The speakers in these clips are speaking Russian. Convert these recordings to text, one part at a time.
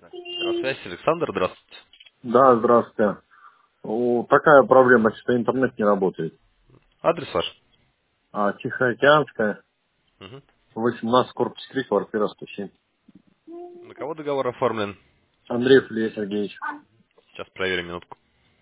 Связь, Александр, здравствуйте. Да, здравствуйте. Такая проблема, что интернет не работает. Адрес ваш? Тихоокеанская, Мгм. 18, корпус 3, квартира 107. На кого договор оформлен? Андреев Илья Сергеевич. Сейчас проверим минутку.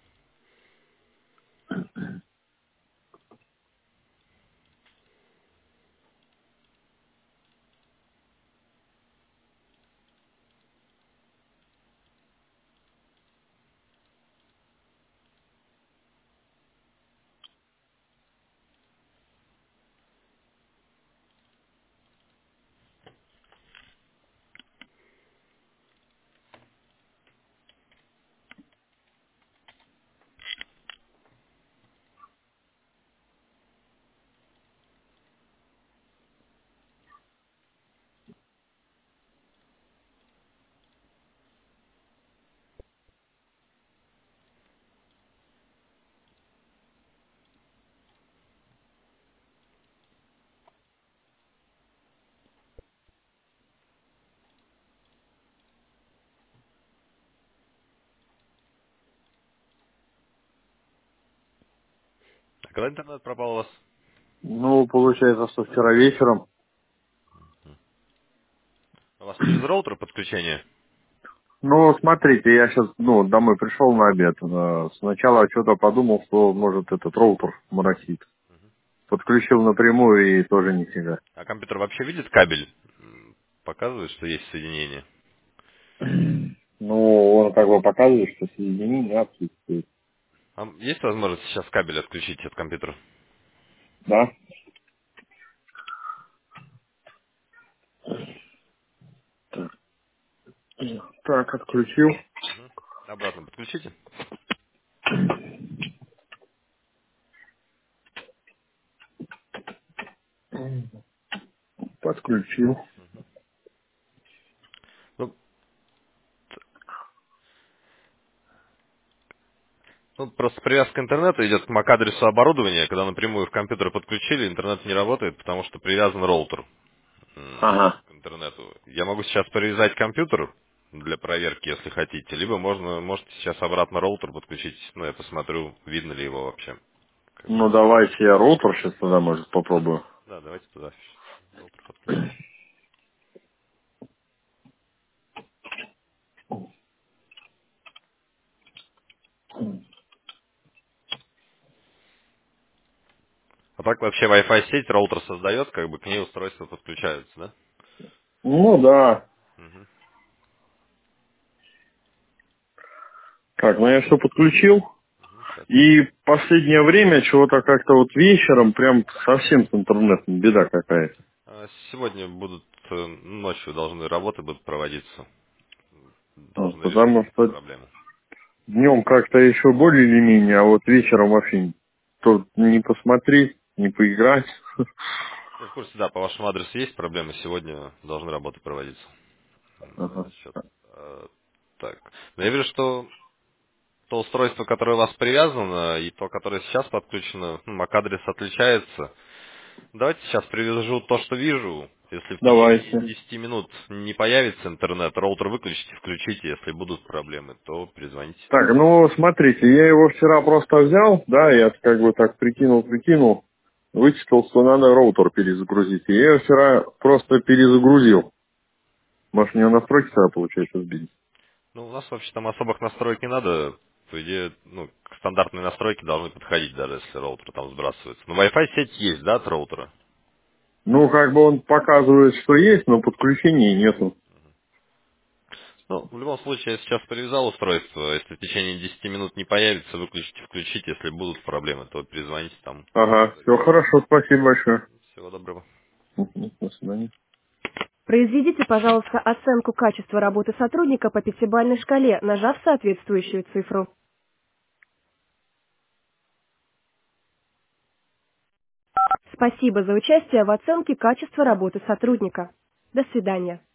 А когда интернет пропал у вас? Получается, что вчера вечером. У вас через роутер подключение? Смотрите, я сейчас, домой пришел на обед. Сначала что-то подумал, что может этот роутер моросит. Подключил напрямую и тоже нифига. А компьютер вообще видит кабель? Показывает, что есть соединение? Он как бы показывает, что соединение отсутствует. А есть возможность сейчас кабель отключить от компьютера? Да? Так, отключил. Мгм. Обратно подключите. Подключил. Ну, просто привязка к интернету идет к MAC-адресу оборудования. Когда напрямую в компьютер подключили, интернет не работает, потому что привязан роутер Ага. к интернету. Я могу сейчас привязать компьютер для проверки, если хотите, либо можете сейчас обратно роутер подключить. Я посмотрю, видно ли его вообще. Как бы. Давайте я роутер сейчас тогда, может, попробую. Да, давайте туда роутер подключим. А так вообще Wi-Fi сеть роутер создает, как бы к ней устройства подключаются, да? Да. Мгм. Так, я все подключил. Сейчас. И последнее время чего-то как-то вот вечером прям совсем с интернетом беда какая-то. Сегодня будут, ночью должны работы будут проводиться. Должны решить Потому эту что проблему. днем как-то еще более или менее, а вот вечером вообще тут не посмотреть, не поиграть. Я в курсе, да, по вашему адресу есть проблемы, сегодня должны работы проводиться. Ага. Насчет, так. Но я вижу, что то устройство, которое у вас привязано, и то, которое сейчас подключено, MAC-адрес отличается. Давайте сейчас привяжу то, что вижу. Если в течение Давайте. 10 минут не появится интернет, роутер выключите, включите. Если будут проблемы, то перезвоните. Так, смотрите, я его вчера просто взял, да, я как бы так прикинул, вычитал, что надо роутер перезагрузить. И я его вчера просто перезагрузил. Может, мне настройки тогда получается сбить? У нас вообще там особых настроек не надо. По идее, к стандартной настройке должны подходить, даже если роутер там сбрасывается. Но Wi-Fi сеть есть, да, от роутера? Как бы он показывает, что есть, но подключения нету. В любом случае, я сейчас привязал устройство. Если в течение 10 минут не появится, выключите, включите. Если будут проблемы, то перезвоните там. Ага, все хорошо, спасибо большое. Всего доброго. Мгм, до свидания. Произведите, пожалуйста, оценку качества работы сотрудника по пятибалльной шкале, нажав соответствующую цифру. Спасибо за участие в оценке качества работы сотрудника. До свидания.